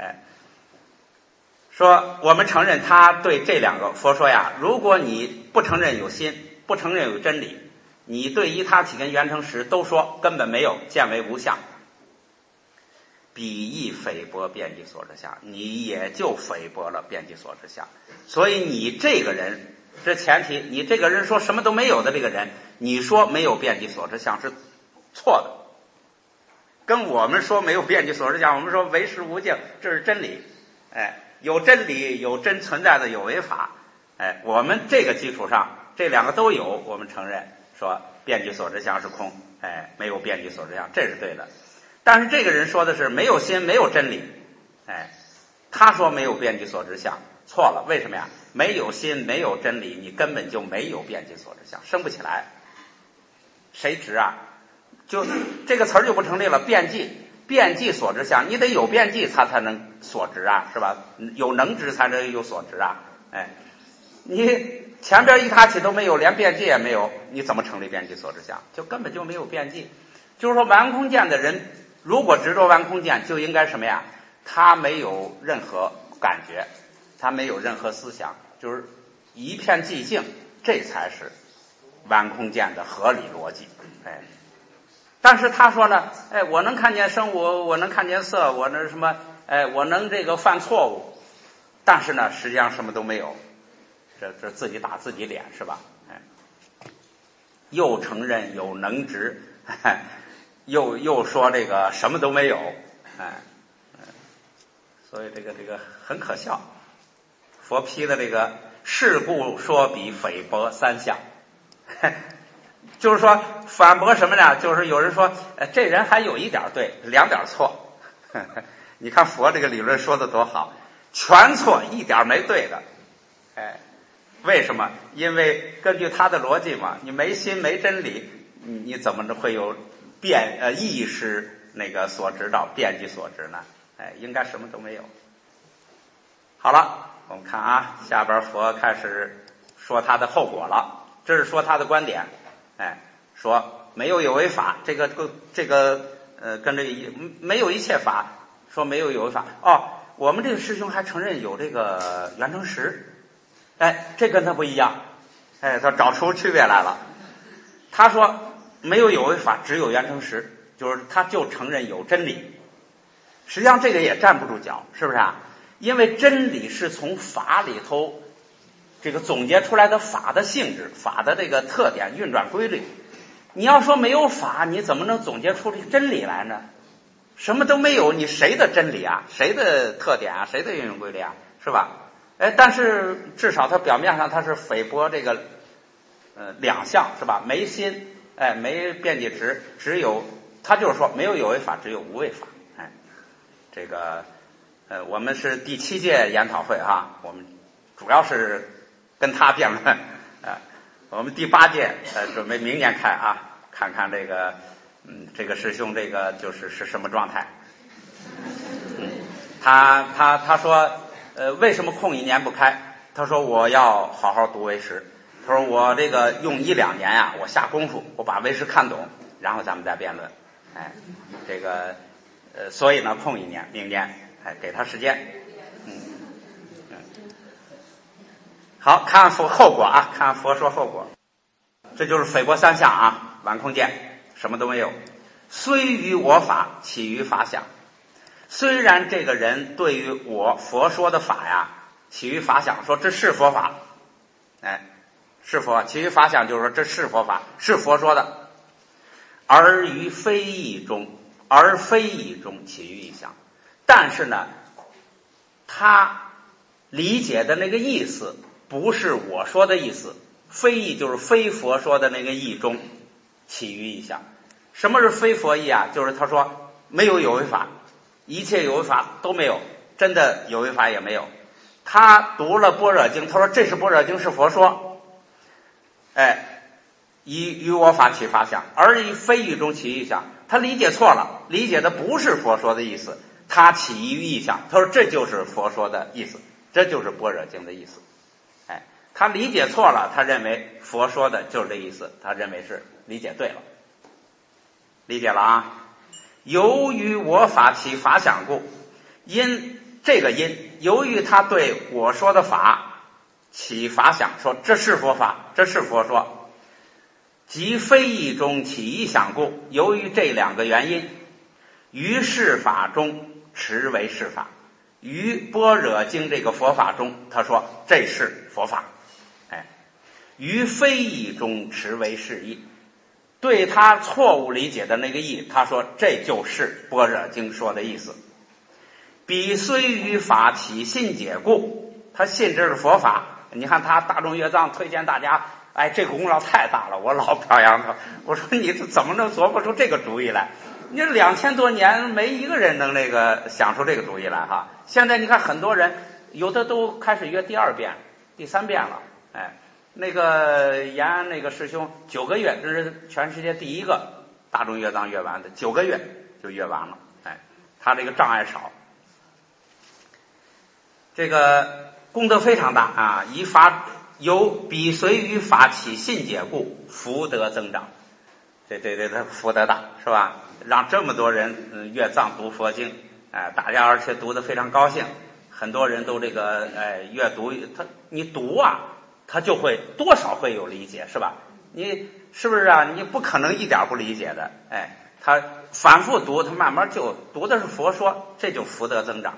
说我们承认他对这两个佛说呀，如果你不承认有心，不承认有真理，你对依他起跟缘成实都说根本没有，见为无相，彼亦诽谤遍计所知相，你也就诽谤了遍计所知相。所以你这个人，这前提，你这个人说什么都没有的这个人，你说没有遍计所知相是错的。跟我们说没有遍计所知相，我们说唯识无境，这是真理。有真理，有真存在的有为法。我们这个基础上，这两个都有，我们承认说遍计所知相是空，没有遍计所知相，这是对的。但是这个人说的是没有心，没有真理，他说没有遍计所知相，错了。为什么呀？没有心，没有真理，你根本就没有遍计所知相，生不起来。谁知啊？就这个词儿就不成立了。遍计所知相，你得有遍计，他才能所知啊，是吧？有能知才能有所知啊。你前边一他起都没有，连遍计也没有，你怎么成立遍计所知相？就根本就没有遍计。就是说顽空见的人，如果执着顽空见，就应该什么呀？他没有任何感觉，他没有任何思想，就是一片寂静，这才是顽空见的合理逻辑。但是他说呢，我能看见生物，我能看见色，我能什么，我能这个犯错误，但是呢，实际上什么都没有，这自己打自己脸是吧？又承认有能执，又说这个什么都没有，所以这个很可笑。佛批的这个是故说彼诽谤三相。就是说反驳什么呢？就是有人说，这人还有一点对，两点错。你看佛这个理论说的多好，全错，一点没对的。为什么？因为根据他的逻辑嘛，你没心没真理，你怎么会有意识那个所知道遍计所知呢？应该什么都没有。好了，我们看啊，下边佛开始说他的后果了，这是说他的观点。说没有有为法，这个跟这个没有一切法，说没有有为法。我们这个师兄还承认有这个缘成实，这跟他不一样，他找出区别来了。他说没有有为法，只有缘成实，就是他就承认有真理。实际上这个也站不住脚，是不是啊？因为真理是从法里头这个总结出来的法的性质，法的这个特点、运转规律。你要说没有法，你怎么能总结出这个真理来呢？什么都没有，你谁的真理啊？谁的特点啊？谁的运转规律啊？是吧？但是至少它表面上它是诽谤这个两项，是吧？没心，没遍计执，只有他就是说没有有为法，只有无为法。这个我们是第7届研讨会哈，我们主要是跟他辩论，我们第8届准备明年开啊，看看这个这个师兄这个是什么状态。他说为什么空1年不开？他说我要好好读唯识，他说我这个用1-2年啊，我下功夫，我把唯识看懂， 然后咱们再辩论。这个所以呢，空一年，明年给他时间。好，看后果啊，看佛说后果。这就是匪国三相啊，顽空见，什么都没有。虽于我法，起于法想。虽然这个人对于我佛说的法呀，起于法想，说这是佛法，是佛。起于法想就是说这是佛法，是佛说的。而于非义中起于义想。但是呢，他理解的那个意思不是我说的意思，非义就是非佛说的那个义中起于义想。什么是非佛义啊？就是他说没有有为法，一切有为法都没有，真的有为法也没有。他读了般若经，他说这是般若经，是佛说，以我法起法想，而以非义中起义想。他理解错了，理解的不是佛说的意思，他起于义想。他说这就是佛说的意思，这就是般若经的意思。他理解错了，他认为佛说的就是这意思，他认为是理解对了。理解了啊？由于我法起法想故，由于他对我说的法起法想，说这是佛法，这是佛说，即非义中起义想故，由于这两个原因，于是法中持为是法，于般若经这个佛法中，他说这是佛法，于非义中持为是义。对他错误理解的那个义，他说这就是般若经说的意思。彼虽于法起信解故，他信这是佛法。你看他大众乐藏推荐大家，这个功劳太大了，我老表扬他。我说你怎么能琢磨出这个主意来？你这2000多年没一个人能想出这个主意来哈。现在你看很多人有的都开始约第2遍、第3遍了，那个延安那个师兄9个月，这是全世界第一个大众乐藏阅完的，9个月就阅完了。他这个障碍少，这个功德非常大啊！以法由彼随于法起信解故，福德增长。这福德大是吧？让这么多人阅藏读佛经，大家而且读得非常高兴，很多人都阅读你读啊。他就会多少会有理解，是吧？你是不是啊？你不可能一点不理解的。他反复读，他慢慢就读的是佛说，这就福德增长。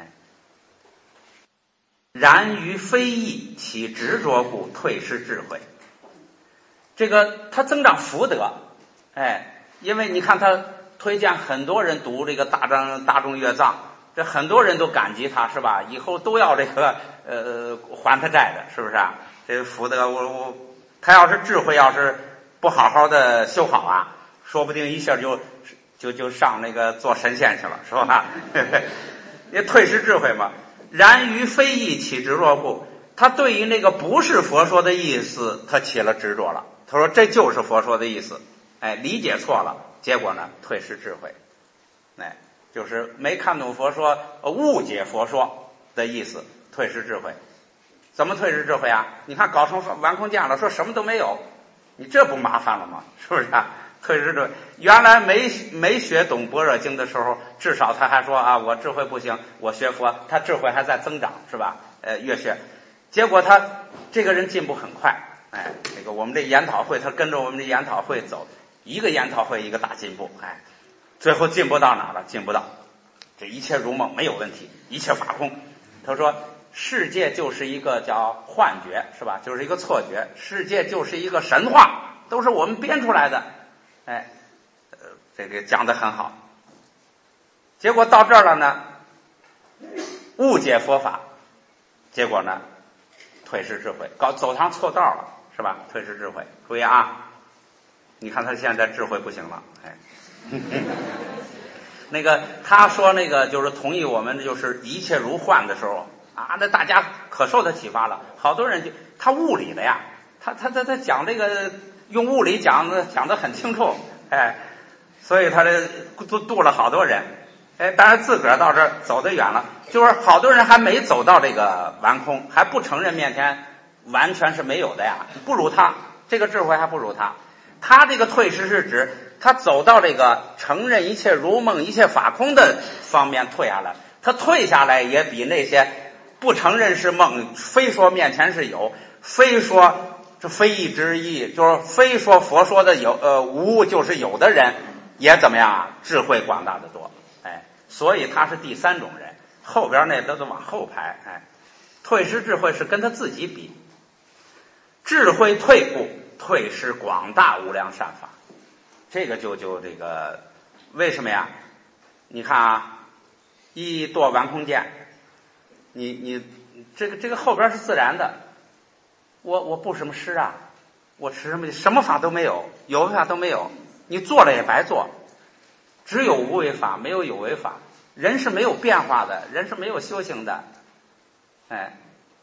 然于非义起执着故，退失智慧。这个他增长福德，因为你看他推荐很多人读这个大众乐藏，这很多人都感激他，是吧？以后都要还他债的，是不是啊？这福德，他要是智慧要是不好好的修好啊，说不定一下就上做神仙去了，是吧？也退失智慧嘛。然于非义起执着故，他对于那个不是佛说的意思，他起了执着了。他说这就是佛说的意思，理解错了，结果呢，退失智慧，就是没看懂佛说，误解佛说的意思，退失智慧。怎么退失智慧啊？你看搞成顽空见了，说什么都没有，你这不麻烦了吗？是不是啊？退失智慧。原来没学懂般若经的时候，至少他还说啊，我智慧不行，我学佛，他智慧还在增长，是吧？越学，结果他这个人进步很快。我们这研讨会，他跟着我们这研讨会走，一个研讨会一个大进步。最后进步到哪了？进步到这一切如梦，没有问题，一切法空。他说世界就是一个叫幻觉，是吧？就是一个错觉，世界就是一个神话，都是我们编出来的。这个讲得很好。结果到这儿了呢，误解佛法，结果呢，退失智慧，走上错道了，是吧？退失智慧，注意啊！你看他现在智慧不行了，他说就是同意我们就是一切如幻的时候啊，那大家可受他启发了，好多人他物理的呀，他讲这个用物理讲得很清楚，所以他这度了好多人，当然自个儿到这儿走得远了，就是好多人还没走到这个完空，还不承认面前完全是没有的呀，不如他这个智慧还不如他。他这个退失是指他走到这个承认一切如梦、一切法空的方面退下来，他退下来也比那些不承认是梦，非说面前是有，非说这非义之意，就是非说佛说的无就是有的人，也怎么样啊？智慧广大的多。哎，所以他是第三种人，后边那都往后排。哎，退失智慧是跟他自己比，智慧退故，退失广大无量善法。这个就这个为什么呀？你看啊，一堕顽空见，你这个后边是自然的。我布什么施啊？我持什么法都没有，有为法都没有，你做了也白做。只有无为法，没有有为法。人是没有变化的，人是没有修行的。哎，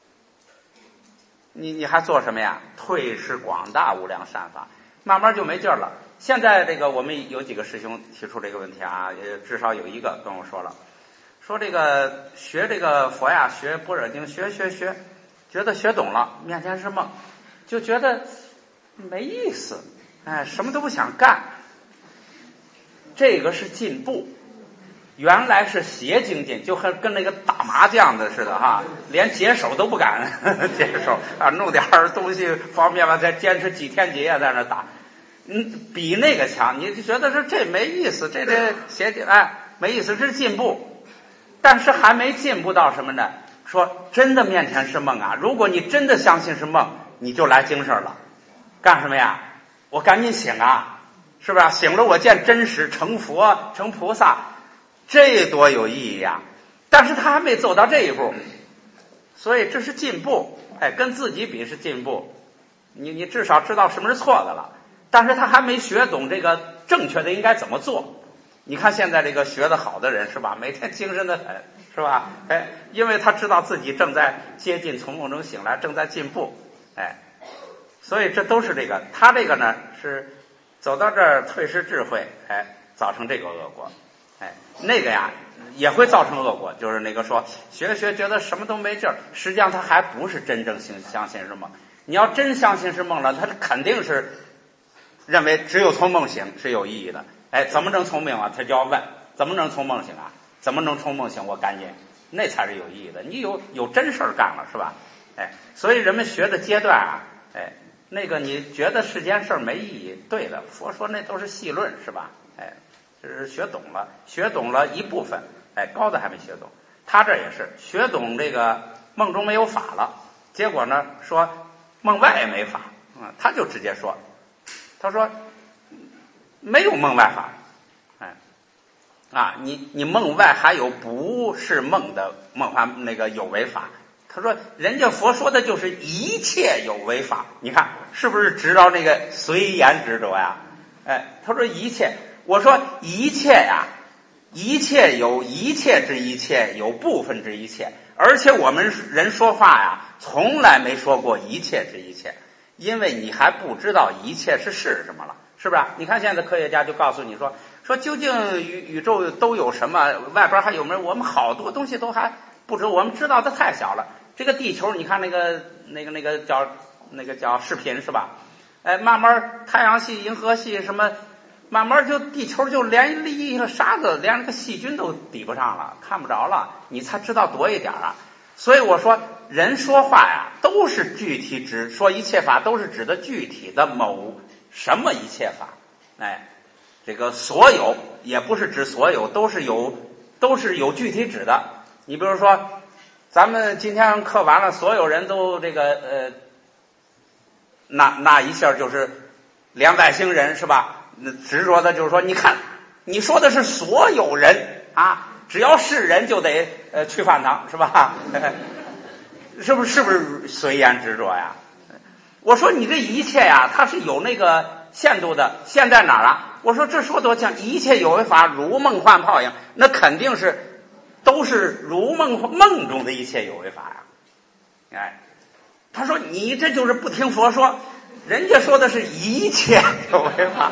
你还做什么呀？退失广大无量善法，慢慢就没劲儿了。现在这个我们有几个师兄提出这个问题啊，也至少有一个跟我说了，说这个学这个佛呀，学般若经，学，觉得学懂了，面前是梦，就觉得没意思，哎，什么都不想干。这个是进步，原来是邪精进，就跟那个打麻将的似的哈，连解手都不敢解手啊，弄点东西方便吧，再坚持几天几夜在那打。比那个强，你就觉得说这没意思，这邪精，哎，没意思，这是进步，但是还没进步到什么呢？说真的面前是梦啊，如果你真的相信是梦，你就来精神了，干什么呀？我赶紧醒啊，是不是？醒了我见真实，成佛成菩萨，这多有意义呀！但是他还没走到这一步，所以这是进步，哎，跟自己比是进步，你至少知道什么是错的了。但是他还没学懂这个正确的应该怎么做。你看现在这个学得好的人是吧，每天精神的很，是吧？哎，因为他知道自己正在接近从梦中醒来，正在进步，哎，所以这都是这个。他这个呢是走到这儿退失智慧，哎，造成这个恶果，哎，那个呀也会造成恶果，就是那个说学觉得什么都没劲儿，实际上他还不是真正相信是梦。你要真相信是梦了，他肯定是认为只有从梦醒是有意义的。哎，怎么能从梦啊？他就要问，怎么能从梦醒啊？怎么能从梦醒？我赶紧，那才是有意义的。你有真事儿干了，是吧？哎，所以人们学的阶段啊，哎，那个你觉得是件事儿没意义，对的，佛说那都是细论，是吧？哎，这是学懂了一部分，哎，高的还没学懂。他这也是学懂这个梦中没有法了，结果呢说梦外也没法，他就直接说，他说没有梦外法，哎，啊，你梦外还有不是梦的梦幻那个有为法。他说人家佛说的就是一切有为法，你看是不是执着这个随言执着呀？哎，他说一切，我说一切呀，一切有一切之一切，有部分之一切，而且我们人说话呀，从来没说过一切之一切，因为你还不知道一切是什么了，是不是？你看现在科学家就告诉你说究竟宇宙都有什么，外边还有没有，我们好多东西都还不知道，我们知道的太小了。这个地球你看那个叫视频是吧？哎，慢慢太阳系银河系什么慢慢就地球就连一个沙子连那个细菌都比不上了，看不着了，你才知道多一点啊。所以我说人说话呀都是具体指，说一切法都是指的具体的某什么一切法，哎，这个所有也不是指所有，都是有具体指的。你比如说咱们今天课完了，所有人都这个那一下就是连外星人是吧？执着的就是说，你看你说的是所有人啊，只要是人就得去饭堂是吧？是不是随言执着呀？我说你这一切呀，它是有那个限度的，限在哪儿啊？我说这说多讲，一切有为法如梦幻泡影，那肯定是都是如梦中的一切有为法呀。哎，他说你这就是不听佛说，人家说的是一切有为法，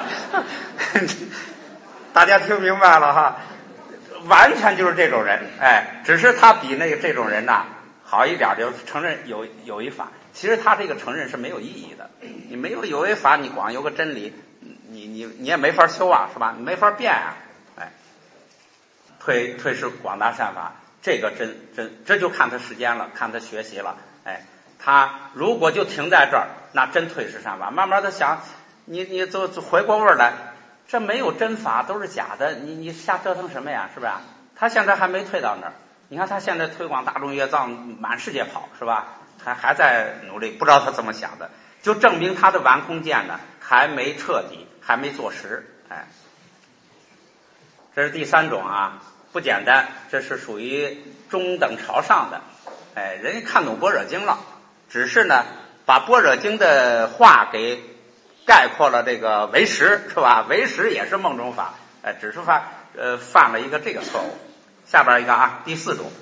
大家听明白了哈？完全就是这种人，哎，只是他比这种人呐好一点，就承认有一法。其实他这个承认是没有意义的，你没有有为法，你光有个真理， 你也没法修啊，是吧？你没法变啊，哎，退是广大善法，这个这就看他时间了，看他学习了，哎，他如果就停在这儿，那真退是善法。慢慢的想，你就回过味儿来，这没有真法，都是假的，你瞎折腾什么呀，是不是？他现在还没退到那儿，你看他现在推广大众业藏满世界跑，是吧？还在努力，不知道他怎么想的，就证明他的完空见呢还没彻底，还没坐实。哎，这是第三种啊，不简单，这是属于中等朝上的。哎，人家看懂般若经了，只是呢把般若经的话给概括了这个唯识，是吧？唯识也是梦中法，只是犯了一个这个错误。下边一个啊，第四种，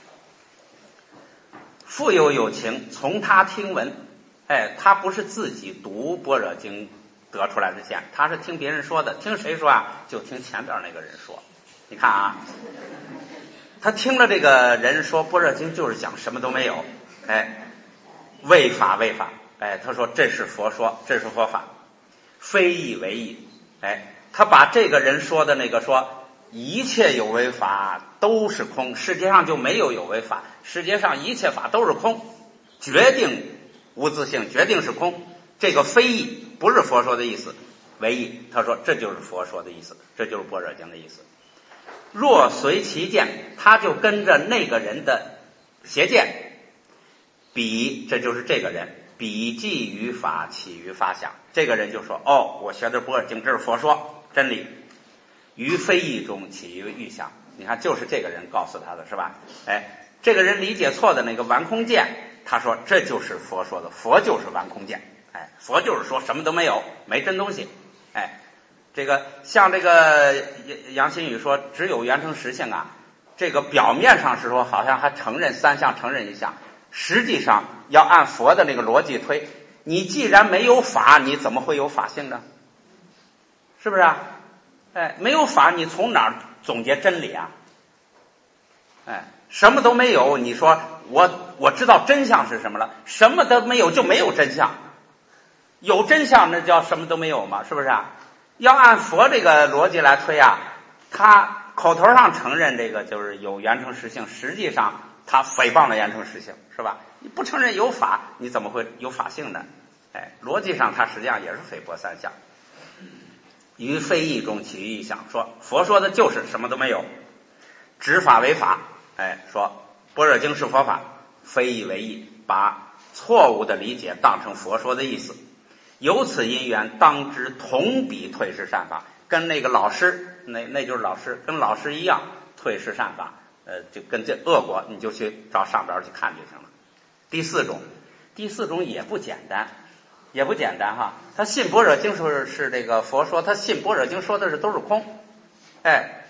复有情从他听闻。哎，他不是自己读般若经得出来的见，他是听别人说的。听谁说啊？就听前边那个人说。你看啊，他听了这个人说般若经就是讲什么都没有，哎，为法，哎，他说这是佛说，这是佛法，非义为义。哎，他把这个人说的那个说一切有为法都是空，世界上就没有有为法，世界上一切法都是空，决定无自性，决定是空。这个非义不是佛说的意思，为义。他说这就是佛说的意思，这就是般若经的意思。若随其见，他就跟着那个人的邪见，比，这就是这个人比记于法，起于发想。这个人就说哦，我学的般若经这是佛说真理，于非义中起于欲想。你看就是这个人告诉他的，是吧？哎，这个人理解错的那个完空见，他说这就是佛说的，佛就是完空见。哎，佛就是说什么都没有，没真东西。哎，这个像这个杨新宇说只有缘成实性啊，这个表面上是说好像还承认三项，承认一项，实际上要按佛的那个逻辑推，你既然没有法，你怎么会有法性呢？是不是啊？哎，没有法，你从哪儿总结真理啊？哎，什么都没有，你说我知道真相是什么了？什么都没有就没有真相，有真相那叫什么都没有嘛？是不是啊？要按佛这个逻辑来推啊，他口头上承认这个就是有缘成实性，实际上他诽谤了缘成实性，是吧？你不承认有法，你怎么会有法性呢？哎，逻辑上他实际上也是诽谤三项。于非义中起于义想，说佛说的就是什么都没有，执法为法。哎，说般若经是佛法，非义为义，把错误的理解当成佛说的意思。由此因缘，当知同彼退失善法，跟那个老师，那就是老师，跟老师一样退失善法。就跟这恶果，你就去找上边去看就行了。第四种也不简单哈。他信般若经是这个佛说，他信般若经说的是都是空。哎，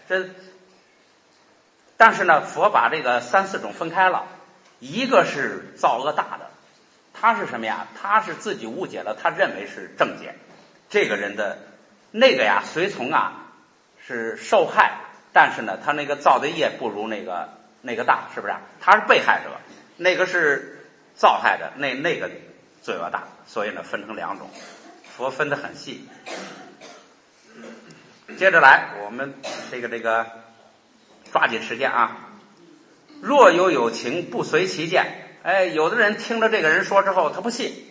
但是呢，佛把这个三四种分开了，一个是造恶大的，他是什么呀？他是自己误解了，他认为是正解。这个人的那个呀，随从啊是受害，但是呢，他那个造的业不如那个大，是不是？他是被害者，那个是造害的，那个罪恶大，所以呢分成两种，佛分得很细。接着来，我们这个抓紧时间啊。若有情不随其见，哎，有的人听了这个人说之后，他不信。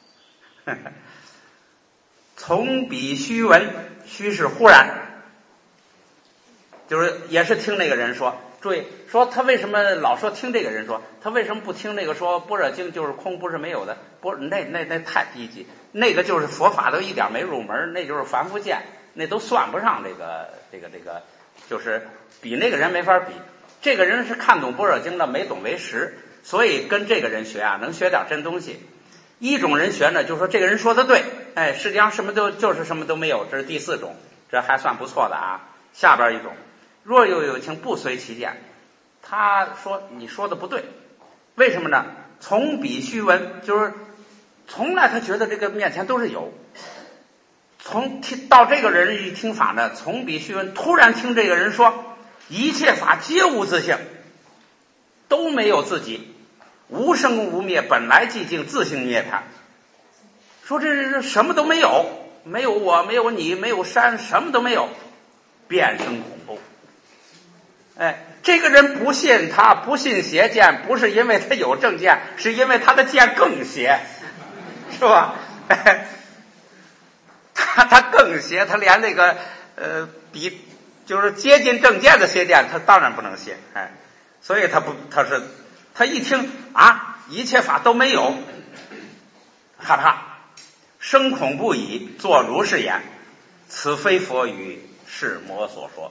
从彼虚闻，虚是忽然，就是也是听那个人说。注意说他为什么老说听这个人说，他为什么不听那个说般若经就是空，不是没有的？那太低级，那个就是佛法都一点没入门，那就是凡夫见，那都算不上这个，就是比那个人没法比。这个人是看懂般若经的，没懂为实，所以跟这个人学啊，能学点真东西。一种人学呢，就说这个人说的对，哎，实际上就是什么都没有，这是第四种，这还算不错的啊。下边一种，若有情不随其见，他说你说的不对，为什么呢？从彼虚闻，就是从来他觉得这个面前都是有，从听到这个人一听法呢，从彼虚闻，突然听这个人说一切法皆无自性，都没有自己，无生无灭，本来寂静，自性涅槃。说这什么都没有， 没有我，没有你，没有山，什么都没有，变生恐怖。哎，这个人不信他，不信邪见，不是因为他有正见，是因为他的见更邪，是吧？哎，他更邪，他连那个比就是接近正见的邪见，他当然不能信。哎，所以他一听啊，一切法都没有，害怕，生恐不已，作如是言，此非佛语，是魔所说。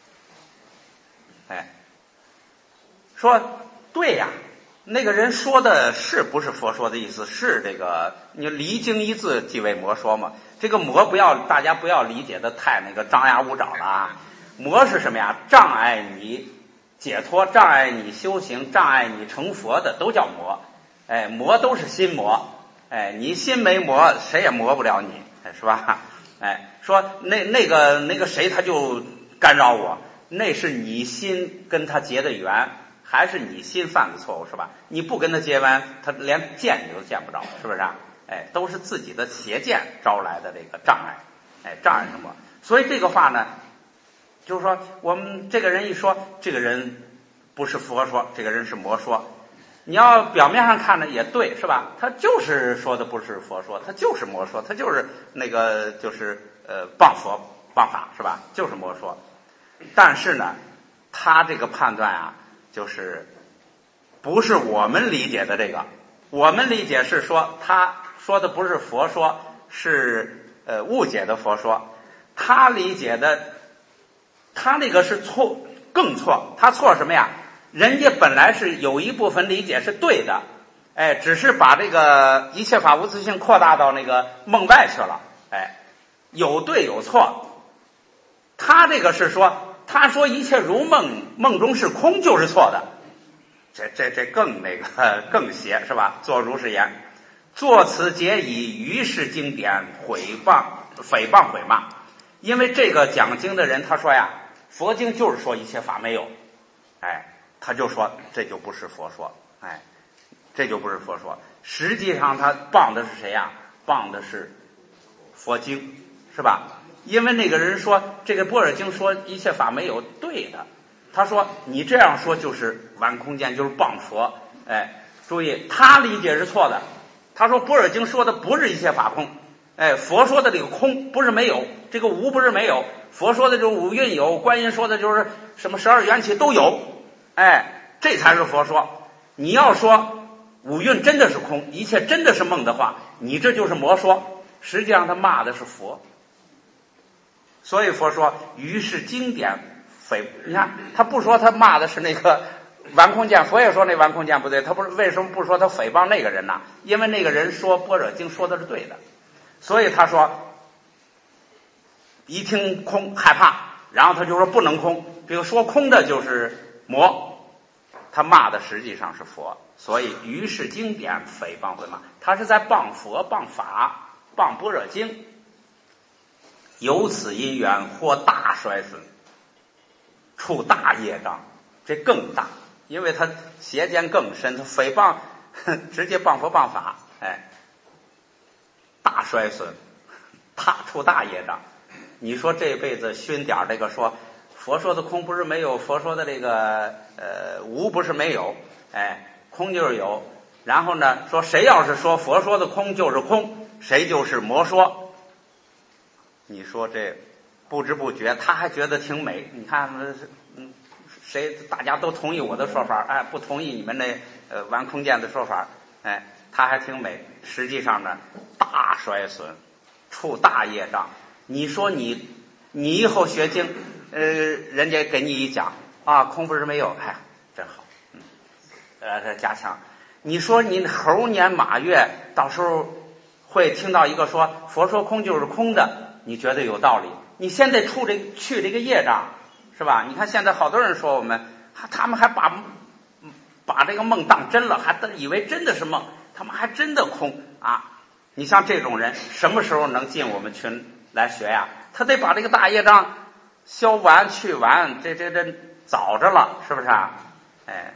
哎，说对呀，那个人说的是不是佛说的意思？是这个，你离经一字即为魔说嘛。这个魔大家不要理解的太那个张牙舞爪了啊。魔是什么呀？障碍你解脱，障碍你修行，障碍你成佛的都叫魔。哎，魔都是心魔。哎，你心没魔，谁也魔不了你，是吧？哎，说那个谁他就干扰我。那是你心跟他结的缘，还是你心犯的错误，是吧？你不跟他结缘，他连见你都见不着，是不是啊？哎，都是自己的邪见招来的这个障碍。哎，障碍什么？所以这个话呢，就是说我们这个人一说，这个人不是佛说，这个人是魔说。你要表面上看呢也对，是吧？他就是说的不是佛说，他就是魔说，他就是那个就是谤佛谤法，是吧？就是魔说。但是呢，他这个判断啊，就是不是我们理解的这个。我们理解是说，他说的不是佛说，是误解的佛说。他理解的，他那个是错，更错。他错什么呀？人家本来是有一部分理解是对的，哎，只是把这个一切法无自性扩大到那个梦外去了。哎，有对有错。他这个是说，他说一切如梦，梦中是空就是错的，这更那个更邪，是吧？作如是言，作此皆以于是经典诽谤毁骂。因为这个讲经的人他说呀，佛经就是说一切法没有，哎，他就说这就不是佛说，哎，这就不是佛说。实际上他谤的是谁呀？谤的是佛经，是吧？因为那个人说这个般若经说一切法没有，对的。他说你这样说就是玩空见，就是谤佛。哎，注意他理解是错的。他说般若经说的不是一切法空，哎，佛说的这个空不是没有，这个无不是没有。佛说的就是五蕴有，观音说的就是什么12缘起都有，哎，这才是佛说。你要说五蕴真的是空，一切真的是梦的话，你这就是魔说。实际上他骂的是佛。所以佛说于是经典你看他不说他骂的是那个顽空见，佛也说那顽空见不对，他不是为什么不说他诽谤那个人呢？因为那个人说般若经说的是对的，所以他说一听空害怕，然后他就说不能空，这个说空的就是魔，他骂的实际上是佛。所以于是经典诽谤毁骂，他是在谤佛谤法谤般若经。由此因缘或大衰损，触大业障，这更大，因为他邪见更深，他诽谤直接谤佛谤法，哎，大衰损，触大业障。你说这辈子熏点这个说佛说的空不是没有，佛说的这个无不是没有，哎，空就是有。然后呢，说谁要是说佛说的空就是空，谁就是魔说。你说这不知不觉他还觉得挺美。你看谁大家都同意我的说法，哎，不同意你们那玩空见的说法，哎，他还挺美。实际上呢，大衰损，触大业障。你说你以后学经，人家给你一讲啊，空不是没有，哎，真好，加强。你说你猴年马月到时候会听到一个说佛说空就是空的，你觉得有道理，你现在去这个业障，是吧？你看现在好多人说我们，他们还把这个梦当真了，还以为真的是梦，他们还真的空啊！你像这种人，什么时候能进我们群来学呀？他得把这个大业障消完去完，这早着了，是不是啊？哎，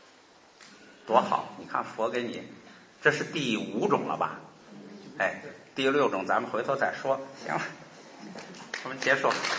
多好！你看佛给你，这是第5种了吧？哎， 第6种咱们回头再说。行了，我们结束。